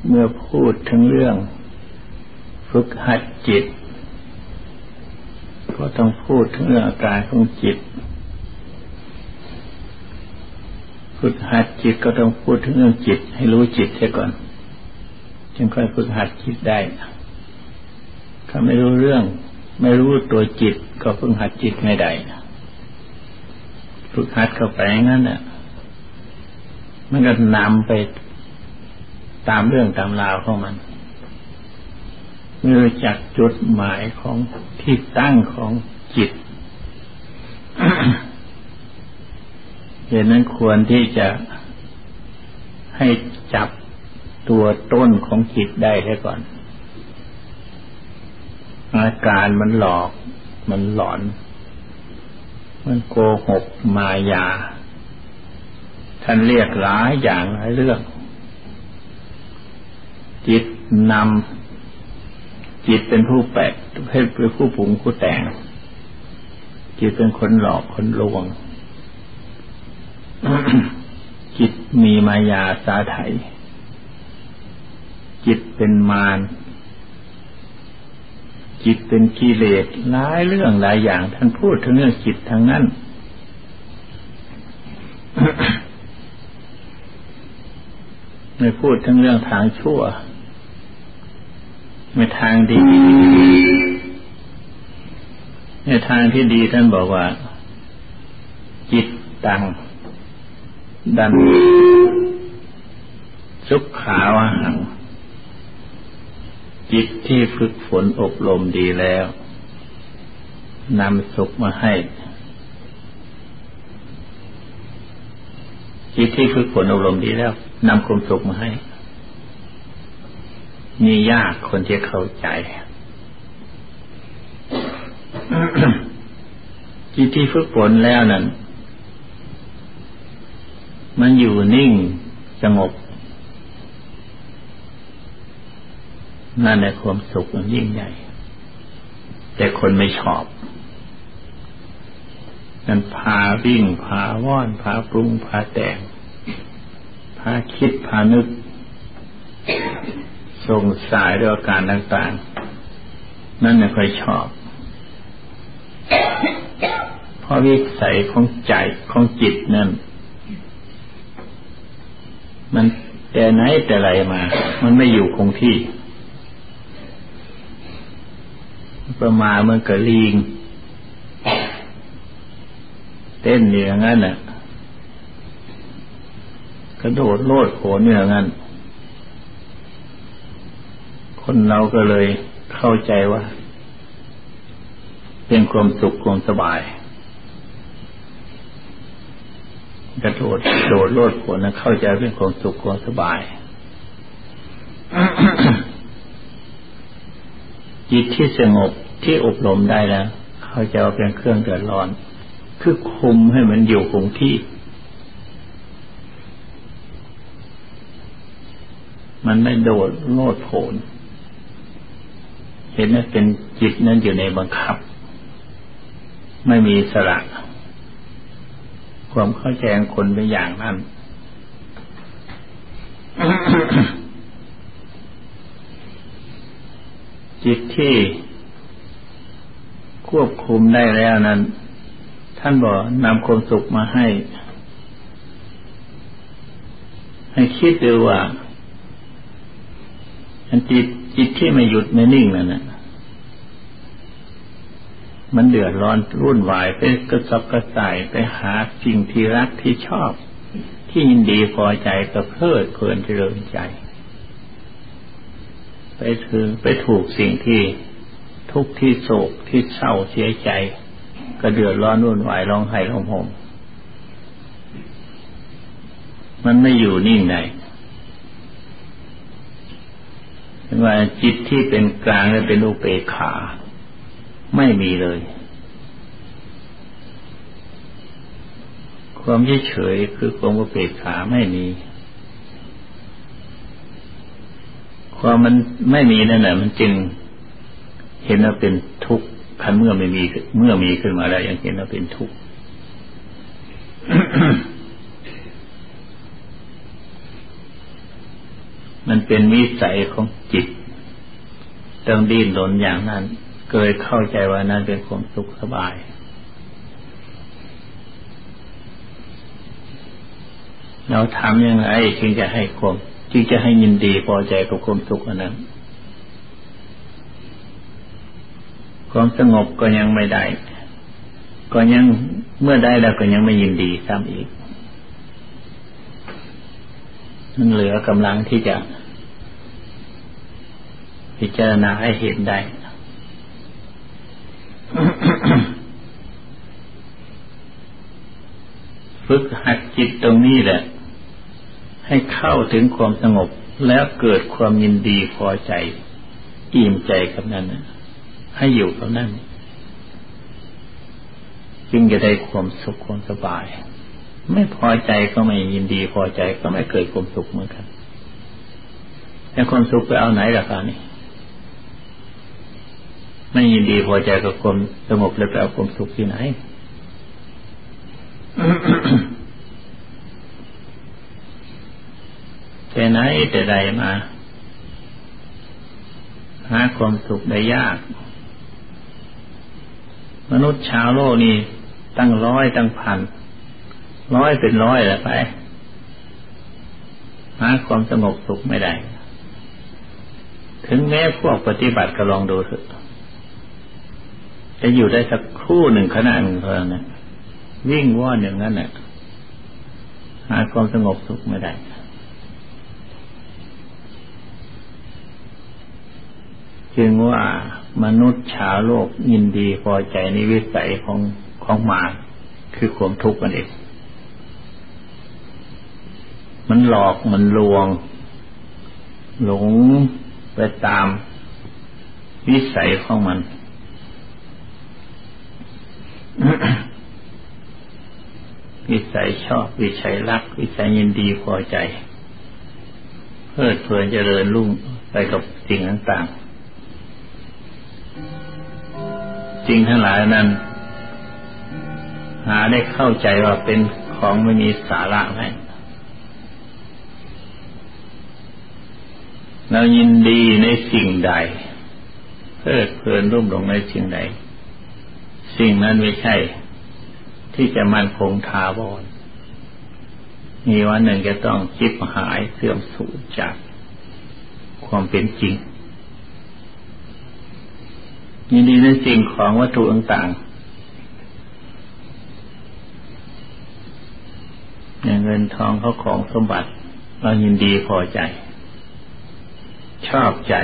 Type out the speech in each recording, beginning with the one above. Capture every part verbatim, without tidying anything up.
เมื่อพูดถึงเรื่องฝึกหัดจิตก็ต้องพูดถึงเรื่องอาการของจิตฝึกหัดจิตก็ต้องพูดถึงเรื่องจิตให้รู้จิตเสียก่อนจึงค่อยฝึกหัดจิตได้ถ้าไม่รู้เรื่องไม่รู้ตัวจิตก็ฝึกหัดจิตไม่ได้ฝึกหัดเข้าไปงั้นน่ะมันก็นำไปตามเรื่องตามราวของมันไม่รู้จักจุดหมายของที่ตั้งของจิต เหตุนั้นควรที่จะให้จับตัวต้นของจิตได้แค่ก่อนอาการมันหลอกมันหลอนมันโกหกมายาท่านเรียกหลายอย่างหลายเรื่องจิตนำจิตเป็นผู้แปลกให้เป็นผู้ปรุงผู้แต่งจิตเป็นคนหลอกคนลวง จิตมีมายาสาไถจิตเป็นมารจิตเป็นกิเลสหลายเรื่องหลายอย่างท่านพูดถึงเรื่องจิตทั้งนั้น ไม่พูดถึงเรื่องทางชั่วไม่ทางดีในทางที่ดีท่านบอกว่าจิตตังดันสุขขาวหังจิตที่ฝึกฝนอบรมดีแล้วนำสุขมาให้จิตที่ฝึกฝนอบรมดีแล้วนำความสุขมาให้นี่ยากคนที่เข้าใจ จิตที่ฝึกฝนแล้วนั้นมันอยู่นิ่งสงบนั่นในความสุขมันยิ่งใหญ่แต่คนไม่ชอบมันพาวิ่งพาว่อนพาปรุงพาแต่งพาคิดพานึกส่งสายด้วยอาการต่างๆนั่นไม่ค่อยชอบเพราะวิสัยของใจของจิตนั่นมันแต่ไหนแต่ไรมามันไม่อยู่คงที่ประมาณมันก็ลิงเต้นอย่างนั้นน่ะกระโดดโลดโผนอย่างนั้นคนเราก็เลยเข้าใจว่าเป็นความสุขความสบายกระโดดโดดโลดโผนนะเข้าใจเป็นความสุขความสบาย จิตที่สงบที่อบรมได้แล้วเข้าใจว่าเป็นเครื่องเดือดร้อนคือคุมให้มันอยู่คงที่มันไม่โดดโลดโผนเห็นว่าเป็นจิตนั้นอยู่ในบังคับไม่มีอิสระความเข้าใจของคนเป็นอย่างนั้น จิตที่ควบคุมได้แล้วนั้นท่านบอกนำความสุขมาให้ให้คิดดูว่าอันจิตจิตที่ไม่หยุดไม่นิ่งนั่นน่ะมันเดือดร้อนรุ่นวายไปกระสับกระส่ายไปหาสิ่งที่รักที่ชอบที่ยินดีพอใจก็เพลิดเพลินเจริญใจไปถึงไปถูกสิ่งที่ทุกข์ที่โศกที่เศร้าเสียใจก็เดือดร้อนรุ่นวายร้องไห้ร้องห่มมันไม่อยู่นิ่งได้ว่าจิตที่เป็นกลางและเป็นอุเบกขาไม่มีเลยความเฉยๆคือความอุเบกขาไม่มีความมันไม่มีนั่นแหละมันจึงเห็นว่าเป็นทุกข์คันเมื่อไม่มีเมื่อมีขึ้นมาแล้วยังเห็นว่าเป็นทุกข์ คมันเป็นวิสัยของจิตต้องดิ้นรนอย่างนั้นเคยเข้าใจว่านั้นเป็นความสุขสบายเราทำยังไงจึงจะให้ความจึงจะให้ยินดีพอใจกับความสุขอันนั้นความสงบก็ยังไม่ได้ก็ยังเมื่อได้แล้วก็ยังไม่ยินดีซ้ำอีกมันเหลือกำลังที่จะพิจารณาให้เห็นได้ ฝึกหัดจิตตรงนี้แหละให้เข้าถึงความสงบแล้วเกิดความยินดีพอใจอิ่มใจกับนั้นให้อยู่กับนั้นจึงจะได้ความสุขความสบายไม่พอใจก็ไม่ยินดีพอใจก็ไม่เกิดความสุขเหมือนกันแต่ความสุขไปเอาไหนล่ะครับนี่ไม่ยินดีพอใจกับความสงบแล้วไปเอาความสุขที่ไหน แต่ไหนแต่ใดมาหาความสุขได้ยากมนุษย์ชาวโลกนี่ตั้งร้อยตั้งพันร้อยเป็นร้อยแหละไปหาความสงบสุขไม่ได้ถึงแม้พวกปฏิบัติก็ลองดูเถอะจะอยู่ได้สักครู่หนึ่งขณะหนึ่งเท่านั้นวิ่งว่อนอย่างนั้นน่ะหาความสงบสุขไม่ได้จึงว่ามนุษย์ชาวโลกยินดีพอใจในวิสัยของของมารคือความทุกข์นั่นเองมันหลอกมันลวงหลงไปตามวิสัยของมัน วิสัยชอบวิสัยรักวิสัยยินดีพอใจเพลิดเพลินเจริญรุ่งไปกับสิ่งต่างๆสิ่งทั้งหลายนั้นหาได้เข้าใจว่าเป็นของไม่มีสาระไหมเรายินดีในสิ่งใดเพลิดเพลินรุ่มหลงในสิ่งใดสิ่งนั้นไม่ใช่ที่จะมั่นคงถาวรมีวันหนึ่งจะต้องชิบหายเสื่อมสูญจากความเป็นจริงยินดีในสิ่งของวัตถุต่างๆอย่างเงินทองเขาของสมบัติเรายินดีพอใจชอบใจ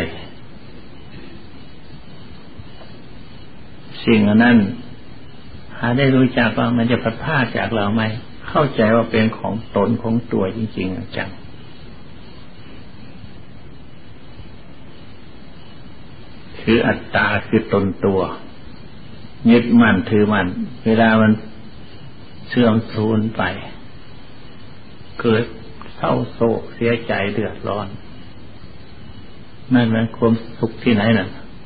สิ่งนั้นหาได้รู้จักว่ามันจะพัดพรากจากเราไหมเข้าใจว่าเป็นของตนของตัวจริงๆจังคืออัตตาคือตนตัวยึดมั่นถือมั่นเวลามันเสื่อมสูญไปเกิดเศร้าโศกเสียใจเดือดร้อนนั่นมันความสุขที่ไหนน่ะ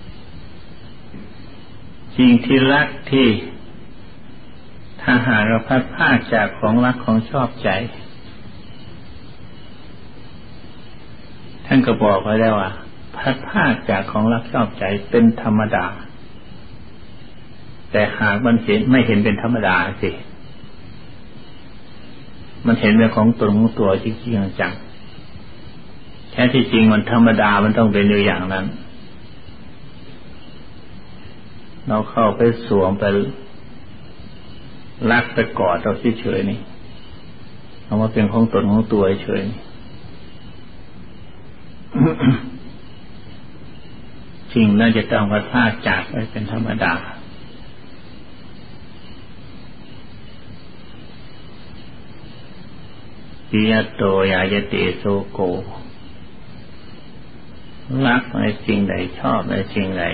สิ่งที่รักที่ถ้าหากเราพัดพรากจากของรักของชอบใจท่านก็บอกไว้แล้วว่าพัดพรากจากของรักชอบใจเป็นธรรมดาแต่หากมันเห็นไม่เห็นเป็นธรรมดาสิมันเห็นเป็นของตนของตัวจริงๆจังแท้ที่จริงมันธรรมดามันต้องเป็นอยู่อย่างนั้นเราเข้าไปสวมไปรักไปกอดเราเฉยๆนี่เอามาเป็นของตนของตัวเฉยๆ จริงน่าจะต้องพัดพรากจากไปเป็นธรรมดาปิยโตยายเตโสโกรักในสิ่งใดชอบในสิ่งใด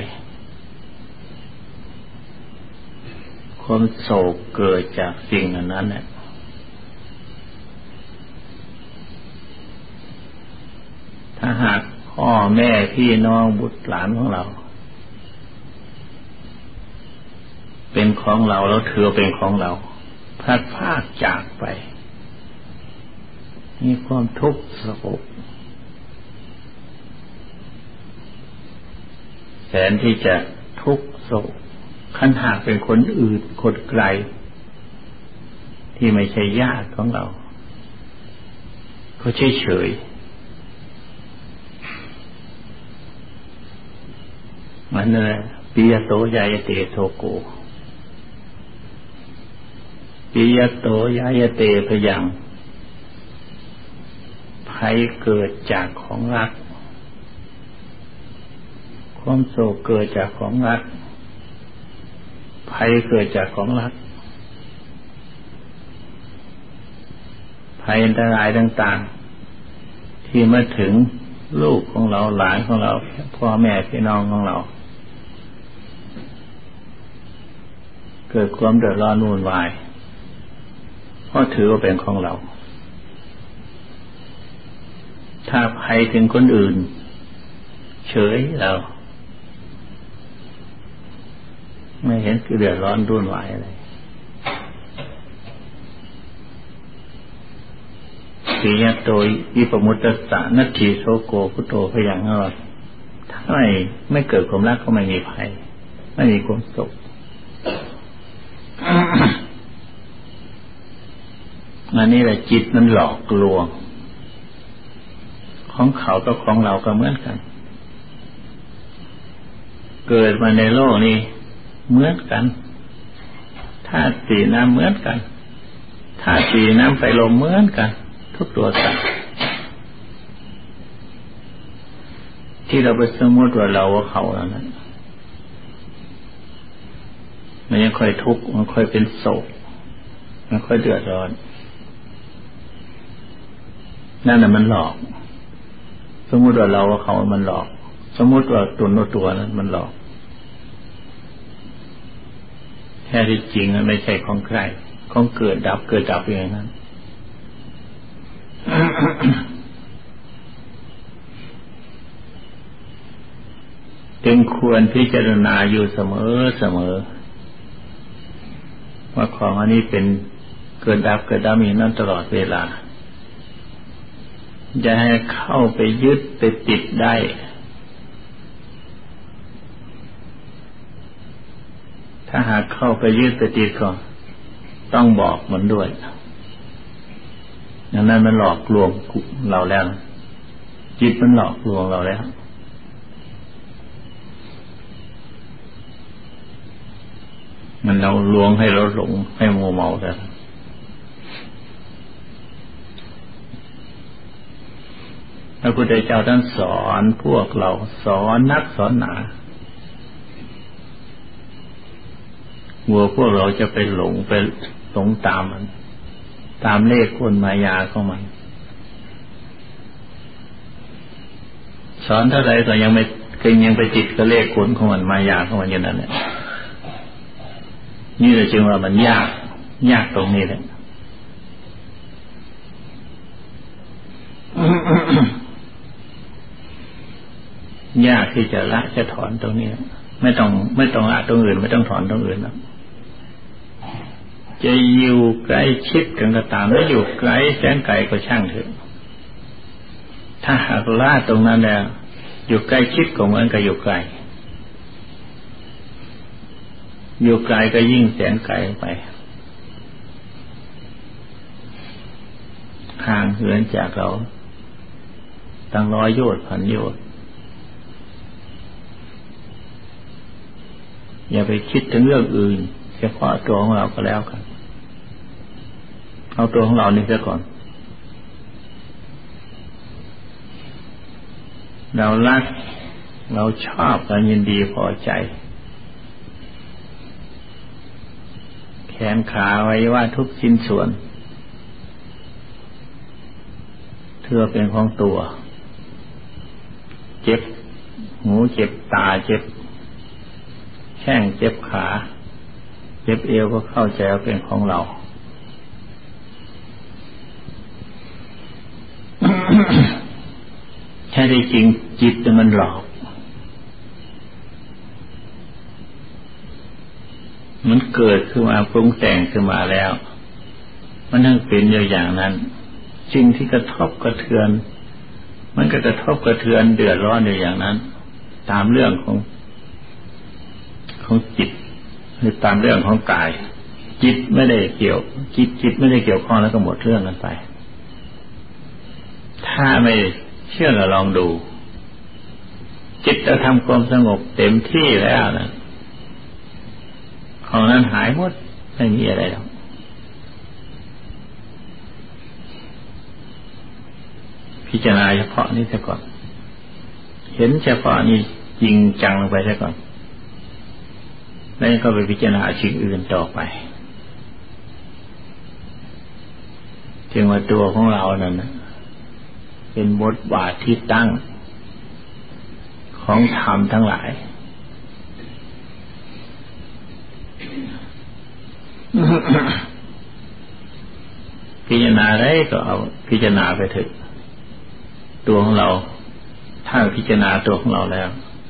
ความโศกเกิดจากสิ่งนั้นแหละถ้าหากพ่อแม่พี่น้องบุตรหลานของเราเป็นของเราแล้วถือเป็นของเราพลัดพรากจากไปมีความทุกข์โศกแสนที่จะทุกข์โศกคันหากเป็นคนอื่นคนไกลที่ไม่ใช่ญาติของเราก็เฉยเฉยมันนั่นแหละปิยโตยายเตโทโกปิยโตยายเตพยังภัยเกิดจากของรักความโศกเกิดจากของรักภัยเกิดจากของรักภัยอันตรายต่างๆที่มาถึงลูกของเราหลานของเราพ่อแม่พี่น้องของเราเกิดความเดือดร้อนวุ่นวายเพราะถือว่าเป็นของเราถ้าภัยถึงคนอื่นเฉยเราไม่เห็นเดือดร้อนวุ่นวายอะไรปิยโตวิปมุตตัสสะนัตถิโสโกพุทโธพยังอรถ้าไม่ไม่เกิดความรักก็ไม่มีภัยไม่มีความสุขอันนี้แหละจิตมันหลอกลวงของเขากับของเราก็เหมือนกันเกิดมาในโลกนี้เหมือนกันธาตุสี่น้ำเหมือนกันธาตุสี่น้ำไฟลมเหมือนกันทุกตัวสัตว์ที่เราไปสมมติว่าเราว่าเขาแล้วนั้นมันยังค่อยทุกข์มันค่อยเป็นโศกมันค่อยเดือดร้อนนั่นน่ะมันหลอกสมมติว่าเราว่าเขามันหลอกสมมติว่าตัวโน้ตัวนั้นมันหลอกแท้ที่จริงมันไม่ใช่ของใครของเกิดดับเกิดดับอย่างนั้นจึงควรพิจารณาอยู่เสมอเสมอว่าของอันนี้เป็นเกิดดับเกิดดับอย่างนั้นตลอดเวลาอย่าให้เข้าไปยึดไปติดได้ถ้าหากเข้าไปยึดไปติดก็ต้องบอกมันด้วยอย่างนั้นมันหลอกลวงเราแล้วจิตมันหลอกลวงเราแล้วมันเราลวงให้เราหลงให้มัวเมาแล้วพระพุทธเจ้าท่านสอนพวกเราสอนนักสอนหนาหัวพวกเราจะไปหลงไปหลงตามมันตามเลขกลมายาของมันสอนเท่าไรก็ยังไม่ก็ยังไปติดกับเลขกลของมันมายาของมันอย่างนั้นแหละนี่เลยจึงว่ามันยากยากตรงนี้แหละยากที่จะละจะถอนตรงนี้ไม่ต้องไม่ต้องละตรงอื่นไม่ต้องถอนตรงอื่นแล้วจะอยู่ใกล้ชิดกันก็ตามไม่อยู่ไกลแสนไกลก็ช่างเถอะถ้าหากละตรงนั้นแล้วอยู่ใกล้ชิดก็เหมือนกับอยู่ไกลอยู่ไกลก็ยิ่งแสนไกลไปห่างเหินจากเราตั้งร้อยโยชน์พันโยชน์อย่าไปคิดถึงเรื่องอื่นเฉพาะตัวของเราก็แล้วกันเอาตัวของเรานี่ซะก่อนเรารักเราชอบเรายินดีพอใจแขนขาไว้ว่าทุกชิ้นส่วนเธอเป็นของตัวเจ็บหูเจ็บตาเจ็บแข้งเจ็บขาเจ็บเอวก็เข้าใจว่าเป็นของเรา แท้จริงจิตมันหลอกมันเกิดขึ้นมาปรุงแต่งขึ้นมาแล้วมันทั้งเป็นอยู่อย่างนั้นสิ่งที่กระทบกระเทือนมันก็กระทบกระเทือนเดือดร้อนอยู่อย่างนั้นตามเรื่องของของจิตหรือตามเรื่องของกายจิตไม่ได้เกี่ยวจิตจิตไม่ได้เกี่ยวข้องแล้วก็หมดเรื่องกันไปถ้าไม่เชื่อก็ลองดูจิตจะทำความสงบเต็มที่แล้วนะของนั้นหายหมดไม่มีอะไรหรอกพิจารณาเฉพาะนี้ซะก่อนเห็นเฉพาะนี้จริงจังลงไปซะก่อนแล้วก็ไปพิจารณาสิ่งอื่นต่อไปจึงว่าตัวของเรานั่นนะเป็นบทบาทที่ตั้งของธรรมทั้งหลายพิจารณาได้ก็เอาพิจารณาไปเถอะตัวของเราถ้าพิจารณาตัวของเราแล้ว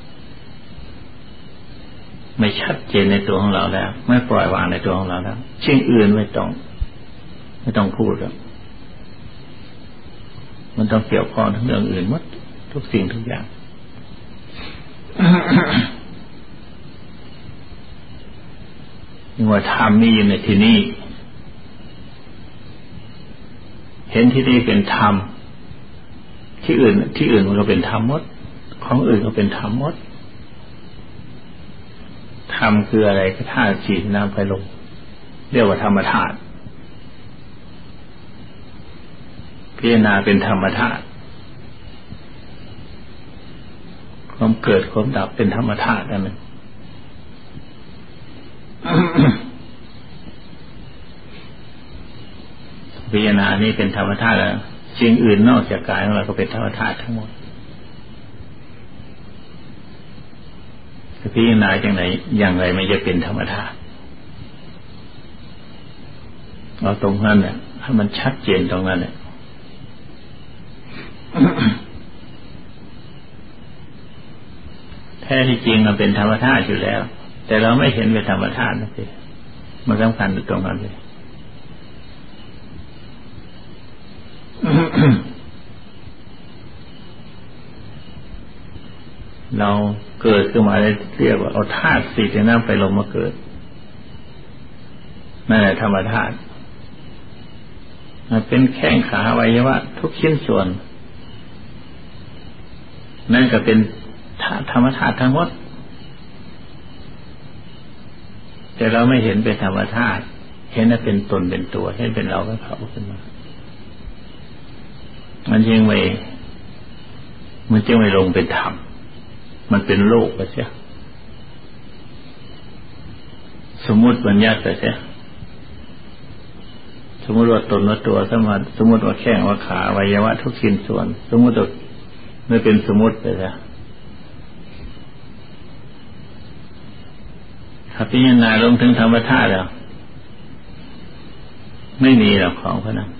ไม่ชัดเจนในตัวของเราแล้วไม่ปล่อยวางในตัวของเราแล้วสิ่งอื่นไม่ต้องไม่ต้องพูดแล้วมันต้องเกี่ยวข้องทั้งเรื่องอื่นหมดทุกสิ่งทุกอย่างยังว่าธรรมมีอยู่ในที่นี้เห็นที่นี่เป็นธรรมที่อื่นที่อื่นมันก็เป็นธรรมหมดของอื่นก็เป็นธรรมหมดธรรมคืออะไรก็ธาตุสี่น้ำไฟลมเรียกว่าธรรมธาตุพิจารณาเป็นธรรมธาตุความเกิดความดับเป็นธรรมธาตุนั่นเองพิจารณานี่เป็นธรรมธาตุแล้วสิ่งอื่นนอกจากกายของเราก็เป็นธรรมธาตุทั้งหมดจะพิจารณาอย่างไรอย่างไรไม่จะเป็นธรรมธาตุเอาตรงนั้นเนี่ยให้มันชัดเจนตรงนั้นเนี่ยแท้ที่จริงมันเป็นธรรมธาตุอยู่แล้วแต่เราไม่เห็นเป็นธรรมธาตุนะสิมันสำคัญอยู่ตรงนั้นเลยเราเกิดขึ้นมาได้เรียกว่าเอาธาตุสี่ในน้ำไฟลมมาเกิดนั่นแหละธรรมธาตุมันเป็นแข้งขาอวัยวะทุกชิ้นส่วนนั่นก็เป็นธรรมธาตุทั้งหมดแต่เราไม่เห็นเป็นธรรมธาตุเห็นว่าเป็นตนเป็นตัวเห็นเป็นเราเป็นเขาขึ้นมามันจึงไม่มันจึงไม่ลงเป็นธรรมมันเป็นโลกไปเสียสมมุติบัญญัติไปเสียสมมุติว่าตนว่าตัวสมมติสมมุติว่าแข้งว่าขาอวัยวะทุกชิ้นส่วนสมมุติว่าไม่เป็นสมมุติไปเสียถ้าพิจารณาลงถึงธรรมธาตุแล้วไม่มีหรอกของพวกนั้น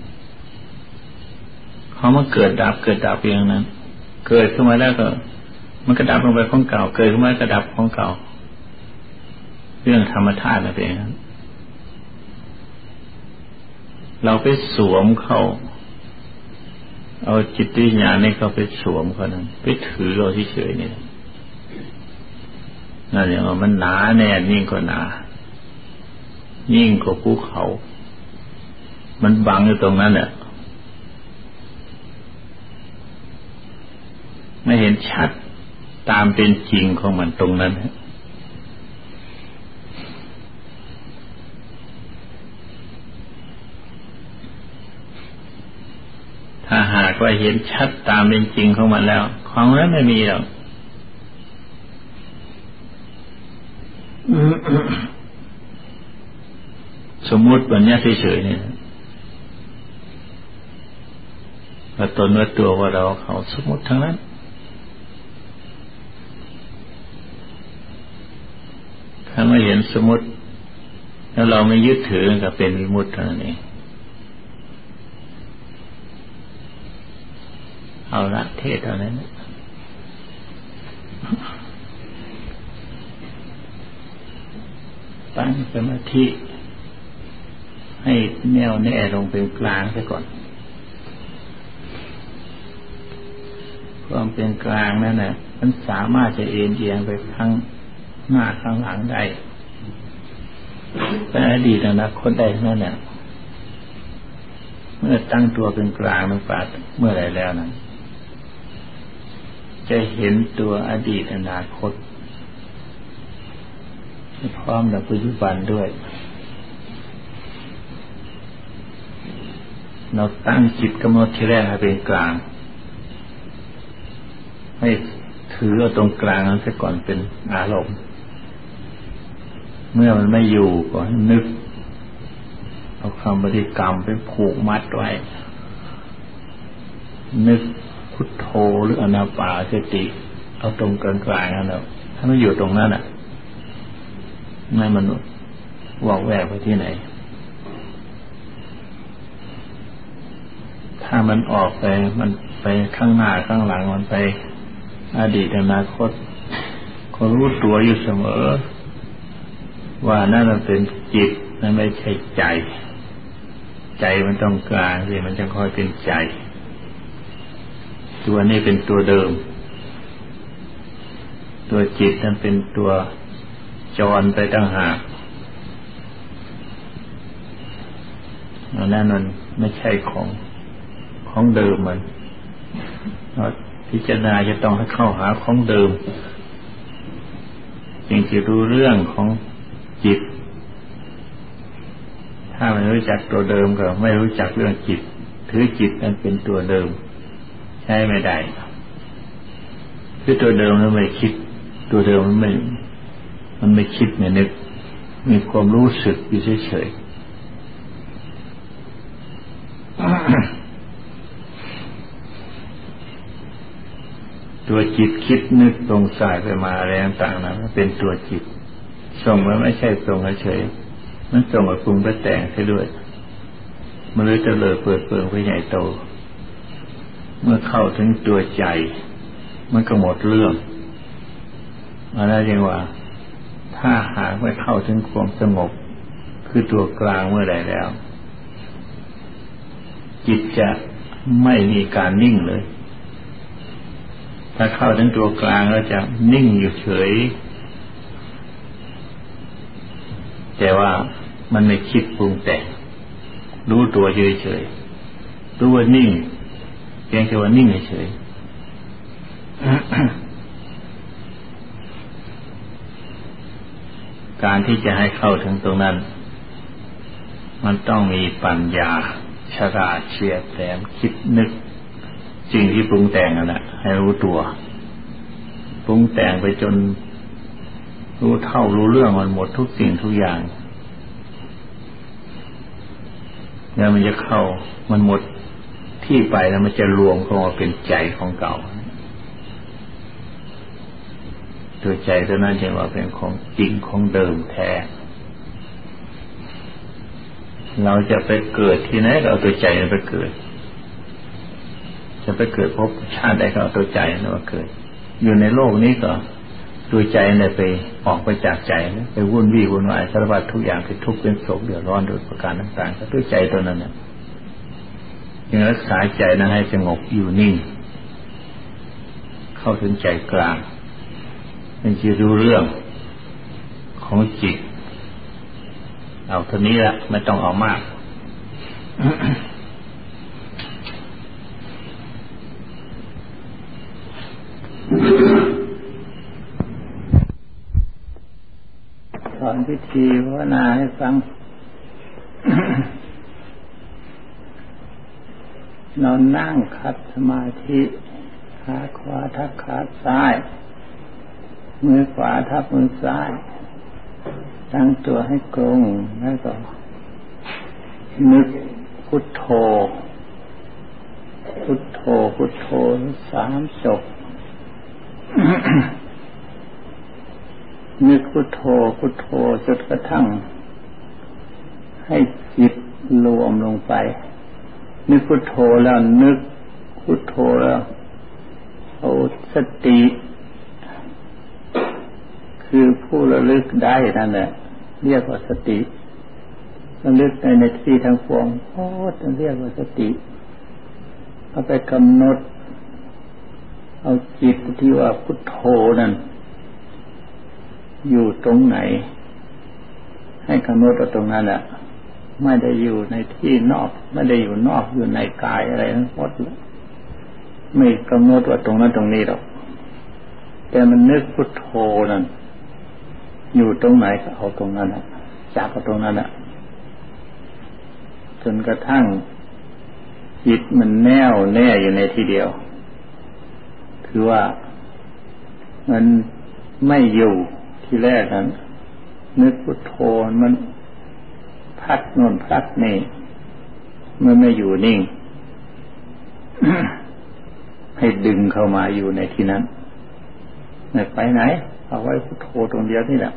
เขามาเกิดดับเกิดดับเพียงนั้นเกิดขึ้นมาแล้วก็มันก็ดับลงไปของเก่าเกิดขึ้นมาก็ดับของเก่าเรื่องธรรมธาตุนั่นเองเราไปสวมเข้าเอาจิตวิญญาณนี่เขาไปสวมเขานั้นไปถือเราเฉยๆนี่นั่นอย่างว่ามันหนาแน่นยิ่งกว่าหนายิ่งกว่าภูเขามันบังอยู่ตรงนั้นแหละไม่เห็นชัดตามเป็นจริงของมันตรงนั้นถ้าหากว่าเห็นชัดตามเป็นจริงของมันแล้วของนั้นไม่มีหรอกสมมุติวันนี้เฉยๆเนี่ยว่าตนว่าตัวว่าเราเขาสมมุติทั้งนั้นถ้าไม่เห็นสมมุติแล้วเราไม่ยึดถือกับเป็นวิมุตติเท่านั้นเองเอาละเทศเท่านั้นตั้งสมาธิให้แน่วแน่ลงเป็นกลางซะก่อนความเป็นกลางนั่นน่ะมันสามารถจะเอ็นเอียงไปข้างหน้าข้างหลังได้เป็นอดีตอนาคตได้นั่นแหละเมื่อตั้งตัวเป็นกลางลงไปเมื่อไรแล้วนั้นจะเห็นตัวอดีตอนาคตพร้อมกับปัจจุบันด้วยเราตั้งจิตกำหนดที่แรกให้เป็นกลางให้ถือเอาตรงกลางนั้นซะก่อนเป็นอารมณ์เมื่อมันไม่อยู่ก็นึกเอาคำบริกรรมไปผูกมัดไว้นึกพุทโธหรืออนาปานสติเอาตรงกลางกลางนั่นแหละถ้าไม่อยู่ตรงนั้นอ่ะไม่มนุษย์วอกแวกไปที่ไหนถ้ามันออกไปมันไปข้างหน้าข้างหลังมันไปอดีตอนาคตก็รู้ตัวอยู่เสมอว่านั่นมันเป็นจิตนั่นไม่ใช่ใจใจมันต้องกลางสิมันจะค่อยเป็นใจตัวนี้เป็นตัวเดิมตัวจิตนั้นเป็นตัวจรไปต่างหากอันนั้นมันไม่ใช่ของของเดิมมันพิจารณาจะต้องให้เข้าหาของเดิมจึงจะรู้เรื่องของจิตถ้าไม่รู้จักตัวเดิมก็ไม่รู้จักเรื่องจิตถือจิตนั้นเป็นตัวเดิมใช้ไม่ได้คือตัวเดิมมันไม่คิดตัวเดิมมันไม่มันไม่คิดไม่นึกมีความรู้สึกอยู่เฉยๆตัวจิตคิดนึกตรงสายไปมาอะไรต่างๆนั้นเป็นตัวจิตส่งมันไม่ใช่ส่งเฉยมันส่งมาปรุงไปแต่งให้ด้วยมันเลยจะเลยเปิดเปิงไปใหญ่โตเมื่อเข้าถึงตัวใจมันก็หมดเรื่องอะไรเรียกว่าถ้าหากไม่เข้าถึงความสงบคือตัวกลางเมื่อใดแล้วจิตจะไม่มีการนิ่งเลยถ้าเข้าถึงตัวกลางแล้วจะนิ่งอยู่เฉยแต่ว่ามันไม่คิดปรุงแต่งรู้ตัวเฉยๆรู้ว่านิ่งเพียงแค่ว่านิ่งเฉยๆการที่จะให้เข้าถึงตรงนั้นมันต้องมีปัญญาฉลาดเฉียบแหลมคิดนึกสิ่งที่ปรุงแต่งนั่นแหละให้รู้ตัวปรุงแต่งไปจนรู้เท่ารู้เรื่องมันหมดทุกสิ่งทุกอย่างแล้วมันจะเข้ามันหมดที่ไปแล้วมันจะรวมเข้ามาเป็นใจของเก่าตัวใจตัวนั้นจะว่าเป็นของจริงของเดิมแท้เราจะไปเกิดที่ไหนก็เอาตัวใจไปเกิดจะไปเกิดพบชาติใดก็เอาตัวใจนั่นมาเกิดอยู่ในโลกนี้ก็ตัวใจเนี่ยไปออกไปจากใจไปวุ่นวี่วุ่นวายสารพัดทุกอย่างเป็นทุกข์เป็นโศกเดือดร้อนโดยประการต่างๆก็ด้วยใจตัวนั้นเนี่ยยังรักษาใจนั้นให้สงบอยู่นิ่งเข้าถึงใจกลางมันจะรู้เรื่องของจิตเอาเท่านี้ละไม่ต้องเอามากสอนพิธีภาวนาให้ฟัง นอนนั่งขัดสมาธิขาขวาทับขาซ้ายมือขวาทับมือซ้ายตั้งตัวให้ตรงแล้วก็นึกพุทโธพุทโธพุทโธสามจบ นึกพุทโธพุทโธจนกระทั่งให้จิตรวมลงไปนึกพุทโธแล้วนึกพุทโธแล้วเอาสติคือผู้ระลึกได้นั่นแหละเรียกว่าสติระลึกในในที่ทั้งปวงโอ้ต้องเรียกว่าสติเอาไปกำหนดเอาจิตที่ว่าพุทโธนั่นอยู่ตรงไหนให้กำหนดเอาตรงนั้นแหละไม่ได้อยู่ในที่นอกไม่ได้อยู่นอกอยู่ในกายอะไรทั้งหมดไม่กำหนดว่าตรงนั้นตรงนี้หรอกแต่มันนึกพุทโธนั่นอยู่ตรงไหนก็เอาตรงนั้นน่ะจับเอาตรงนั้นน่ะจนกระทั่งจิตมันแน่วแน่อยู่ในที่เดียวคือว่ามันไม่อยู่ที่แรกนั้นนึกพุทโธมันพัดโน่นพัดนี่มันไม่อยู่นิ่ง ให้ดึงเข้ามาอยู่ในที่นั้นไม่ไปไหนเอาไว้พุทโธตรงเดียวนี่แหละ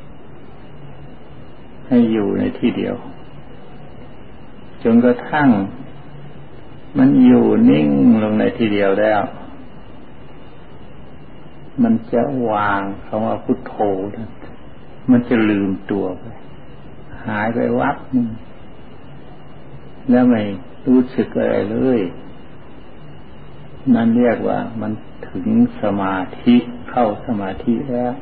ให้อยู่ในที่เดียวจนกระทั่งมันอยู่นิ่งลงในที่เดียวแล้วมันจะวางคำว่าพุทโธมันจะลืมตัวไปหายไปวับนึงแล้วไม่รู้สึกอะไรเลยนั่นเรียกว่ามันถึงสมาธิเข้าสมาธิแล้ว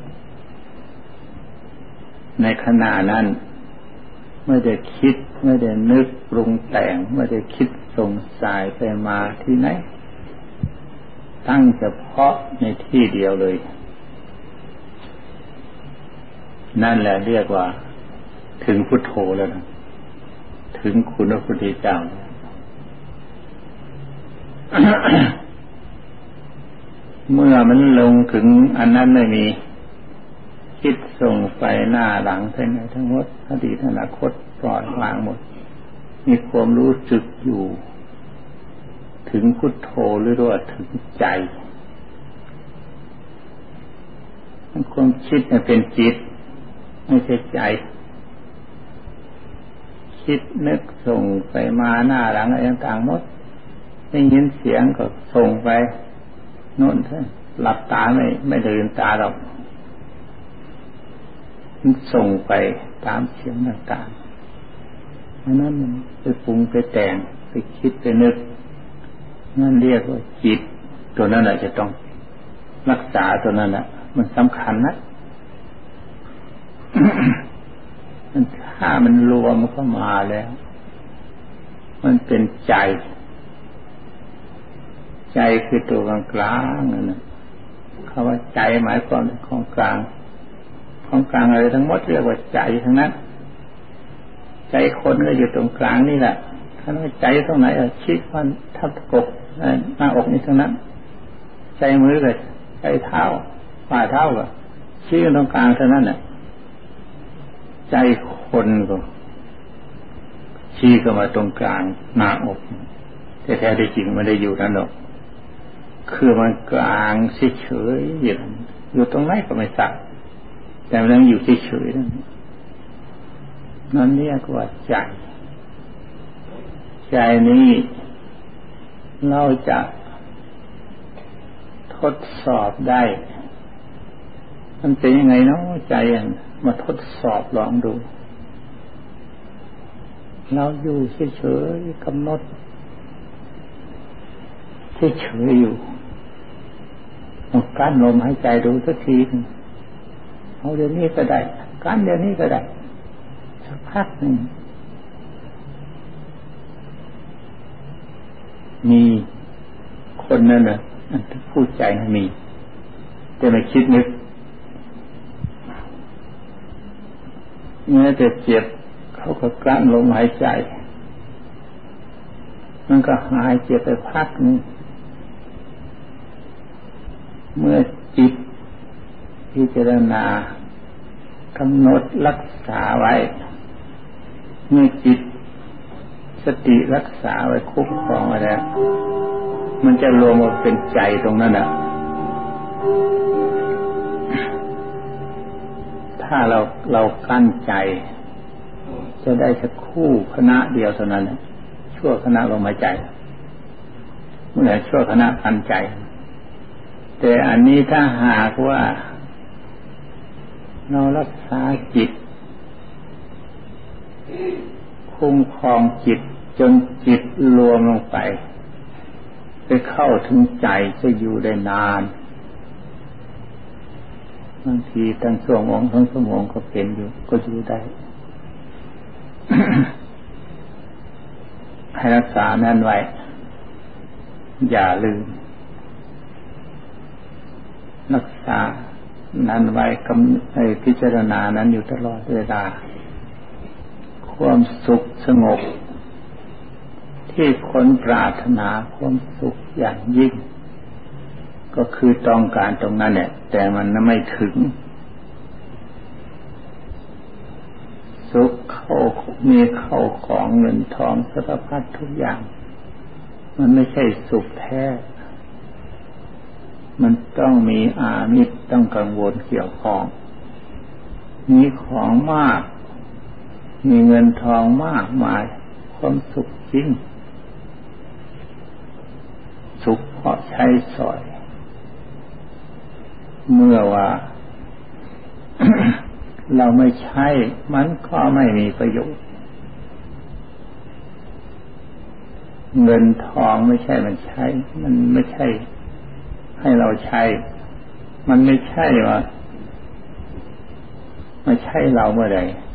ในขณะนั้นไม่ได้คิดไม่ได้นึกปรุงแต่งไม่ได้คิดส่งสายไปมาที่ไหนตั้งเฉพาะในที่เดียวเลยนั่นแหละเรียกว่าถึงพุทโธแล้วนะถึงคุณพระพุทธเจ้า เมื่อมันลงถึงอันนั้นไม่มีคิดส่งไปหน้าหลังทั้งทั้งหมดอดีตอนาคตปล่อยวางหมดมีความรู้สึกอยู่ถึงพุทโธหรือว่าถึงใจความคิดเนี่ยเป็นจิตไม่ใช่ใจคิดนึกส่งไปมาหน้าหลังอะไรต่างๆหมดได้ยินเสียงก็ส่งไปโน่นหลับตาไม่ไม่ลืมตาหรอกมันส่งไปตามเสียงต่างๆอันนั้นมันไปปรุงไปแต่งไปคิดไปนึกนั่นเรียกว่าจิตตัวนั้นแหละจะต้องรักษาตัวนั้นแหละมันสำคัญนะมันถ้ามันรวมเข้ามาแล้วมันเป็นใจใจคือตัวกลางๆนั่นน่ะคำว่าใจหมายความว่าของกลางของกลางอะไรทั้งหมดเรียกว่าใจทั้งนั้นใจคนก็อยู่ตรงกลางนี่แหละถ้าว่าใจตรงไหนอ่ะชี้มันทับกบหน้าอกนี่ทั้งนั้นใจมือก็ใจเท้าฝ่าเท้าก็ชี้ตรงกลางเท่านั้นน่ะใจคนก็ชี้เข้ามาตรงกลางหน้าอกแต่แท้ที่จริงไม่ได้อยู่นั่นหรอกคือมันกลางเฉยๆอยู่อยู่ตรงไหนก็ไม่ทราบแต่มันยังอยู่เฉยๆนั่นนั่นเรียกว่าใจใจนี้เราจะทดสอบได้มันเป็นยังไงเนาะใจอ่ะมาทดสอบลองดูเราอยู่เฉยๆกำหนดเฉยๆอยู่ต้องกั้นลมหายใจดูสักทีเอาเดี๋ยวนี้ก็ได้กั้นเดี๋ยวนี้ก็ได้สักพักหนึ่งมีคนนั่นน่ะพูดใจนะมีแต่ไม่คิดนึกเมื่อแต่เจ็บเขาก็กลั้นลมหายใจมันก็หายเจ็บไปพักนึงเมื่อจิตพิจารณากำหนดรักษาไว้เมื่อจิตสติรักษาไว้คุ้มครองไว้แล้วมันจะรวมมาเป็นใจตรงนั้นน่ะถ้าเราเรากั้นใจจะได้สักคู่คณะเดียวเท่านั้นชั่วคณะลมหายใจเมื่อชั่วคณะกั้นใจแต่อันนี้ถ้าหากว่าเรารักษาจิตคุ้มครองจิตจนจิตรวมลงไปไปเข้าถึงใจจะอยู่ได้นานบางทีตั้งชั่วโมงทั้งชั่วโมงก็เป็นอยู่ก็อยู่ได้ ให้รักษานั่นไว้อย่าลืมรักษานั้นไว้กำให้พิจารณานั้นอยู่ตลอดเวลาความสุขสงบที่คนปรารถนาความสุขอย่างยิ่งก็คือต้องการตรงนั้นเนี่ยแต่มันไม่ถึงสุขเข้ามีเข้าของเงินทองสารพัดทุกอย่างมันไม่ใช่สุขแท้มันต้องมีอามิตรต้องกังวลเกี่ยวข้องมีของมากมีเงินทองมากมายความสุขจริงสุขเพราะใช้สอยเมื่อว่า เราไม่ใช้มันก็ไม่มีประโยชน์เงินทองไม่ใช่มันใช้มันไม่ใช่ให้เราใช้มันไม่ใช่ว่ามาใช้เราเมื่อใด